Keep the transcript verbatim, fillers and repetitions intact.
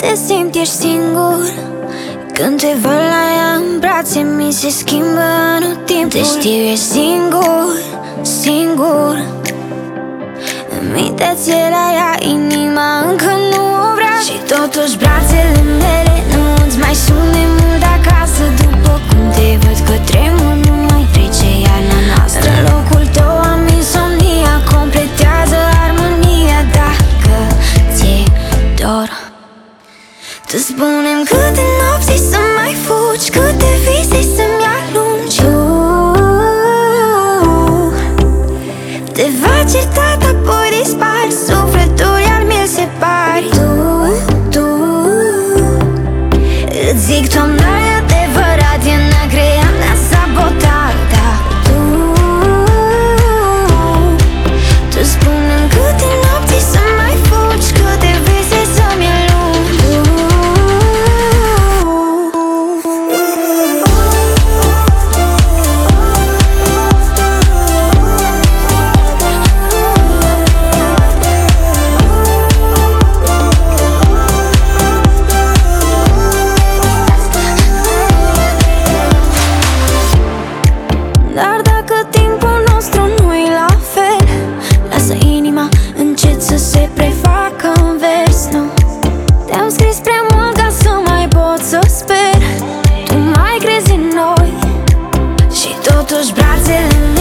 te simți, ești singur. Când te văd la ea în brațe, mi se schimbă anotimpul. Te știu, ești singur, singur. În mintea ți-e la ea, inima încă nu o vrea. Și totuși brațele mele nu-ți mai sune mult acasă. După cum te văd că tremur, nu mai trece iarna noastră. În locul tău am insomnia, completează armonia. Dacă ți-e dor, tu spune-mi câte nopți să mai fugi, câte vise să-mi alungi. uh, Te va certa, apoi dispari, sufletul iar mi-l separi. Tu, tu îți zic, toamna e adevărat, e n-a creat, n-a sabotat. Da, tu, tu spune-mi câte nopți să mai fugi, câte vise să-mi alungi. Dar dacă timpul nostru nu-i la fel, lasă inima încet să se prefacă în vers. Nu, te-am scris prea mult ca să mai pot să sper. Tu mai crezi în noi și totuși brațele